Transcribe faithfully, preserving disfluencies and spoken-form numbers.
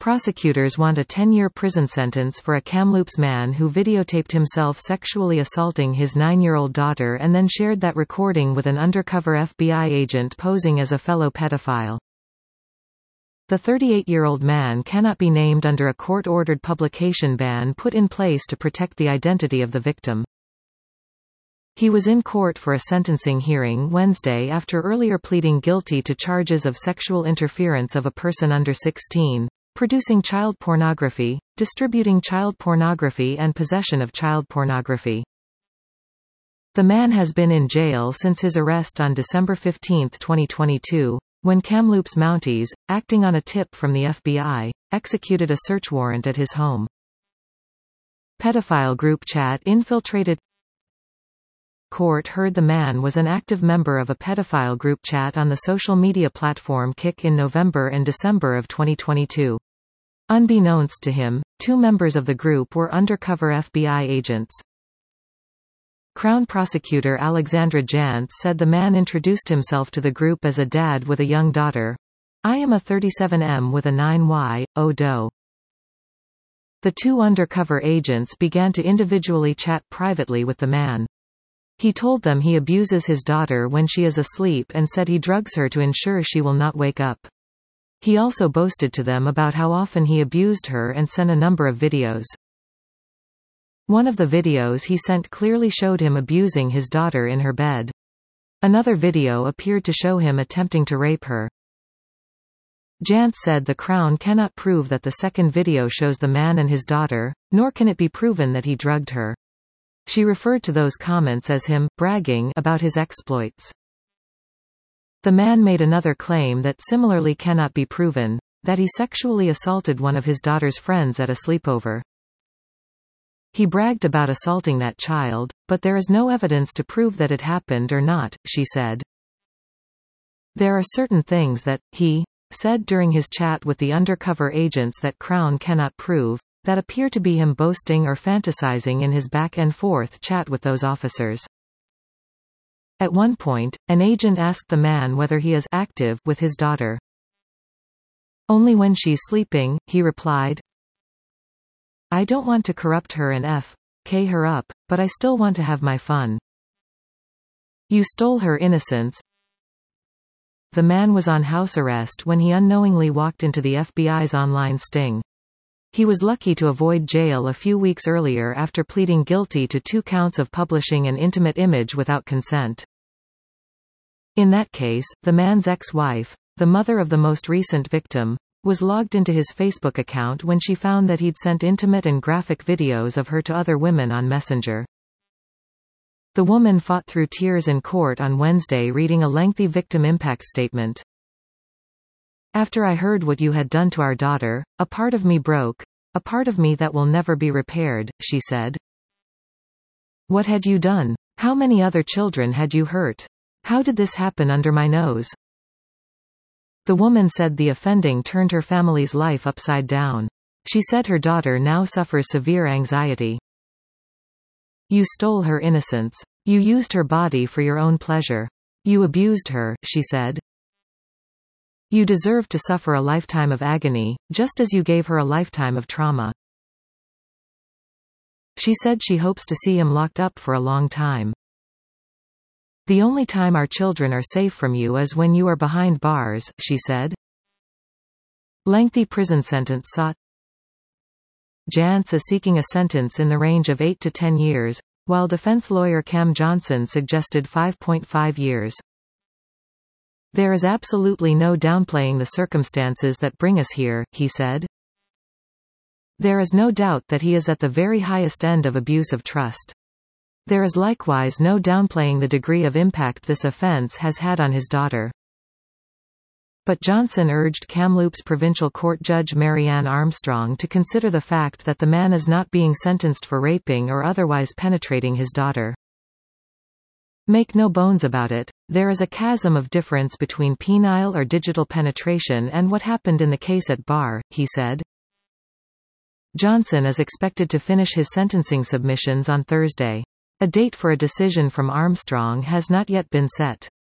Prosecutors want a ten-year prison sentence for a Kamloops man who videotaped himself sexually assaulting his nine-year-old daughter and then shared that recording with an undercover F B I agent posing as a fellow pedophile. The thirty-eight-year-old man cannot be named under a court-ordered publication ban put in place to protect the identity of the victim. He was in court for a sentencing hearing Wednesday after earlier pleading guilty to charges of sexual interference of a person under sixteen. Producing child pornography, distributing child pornography and possession of child pornography. The man has been in jail since his arrest on December fifteenth twenty twenty-two, when Kamloops Mounties, acting on a tip from the F B I, executed a search warrant at his home. Pedophile group chat infiltrated. Court heard the man was an active member of a pedophile group chat on the social media platform Kik in November and December of twenty twenty-two. Unbeknownst to him, two members of the group were undercover F B I agents. Crown Prosecutor Alexandra Jantz said the man introduced himself to the group as a dad with a young daughter. "I am a thirty-seven M with a nine Y, oh doe." The two undercover agents began to individually chat privately with the man. He told them he abuses his daughter when she is asleep and said he drugs her to ensure she will not wake up. He also boasted to them about how often he abused her and sent a number of videos. One of the videos he sent clearly showed him abusing his daughter in her bed. Another video appeared to show him attempting to rape her. Jantz said the Crown cannot prove that the second video shows the man and his daughter, nor can it be proven that he drugged her. She referred to those comments as him bragging about his exploits. The man made another claim that similarly cannot be proven, that he sexually assaulted one of his daughter's friends at a sleepover. He bragged about assaulting that child, but there is no evidence to prove that it happened or not, she said. There are certain things that, he said during his chat with the undercover agents that Crown cannot prove, that appear to be him boasting or fantasizing in his back-and-forth chat with those officers. At one point, an agent asked the man whether he is active with his daughter. "Only when she's sleeping," he replied. "I don't want to corrupt her and f k her up, but I still want to have my fun." "You stole her innocence." The man was on house arrest when he unknowingly walked into the F B I's online sting. He was lucky to avoid jail a few weeks earlier after pleading guilty to two counts of publishing an intimate image without consent. In that case, the man's ex-wife, the mother of the most recent victim, was logged into his Facebook account when she found that he'd sent intimate and graphic videos of her to other women on Messenger. The woman fought through tears in court on Wednesday reading a lengthy victim impact statement. "After I heard what you had done to our daughter, a part of me broke, a part of me that will never be repaired," she said. "What had you done? How many other children had you hurt? How did this happen under my nose?" The woman said the offending turned her family's life upside down. She said her daughter now suffers severe anxiety. "You stole her innocence. You used her body for your own pleasure. You abused her," she said. "You deserve to suffer a lifetime of agony, just as you gave her a lifetime of trauma." She said she hopes to see him locked up for a long time. "The only time our children are safe from you is when you are behind bars," she said. Lengthy prison sentence sought. Jantz is seeking a sentence in the range of eight to ten years, while defense lawyer Cam Johnson suggested five point five years. "There is absolutely no downplaying the circumstances that bring us here," he said. "There is no doubt that he is at the very highest end of abuse of trust. There is likewise no downplaying the degree of impact this offense has had on his daughter." But Johnson urged Kamloops Provincial Court Judge Marianne Armstrong to consider the fact that the man is not being sentenced for raping or otherwise penetrating his daughter. "Make no bones about it, there is a chasm of difference between penile or digital penetration and what happened in the case at bar," he said. Johnson is expected to finish his sentencing submissions on Thursday. A date for a decision from Armstrong has not yet been set.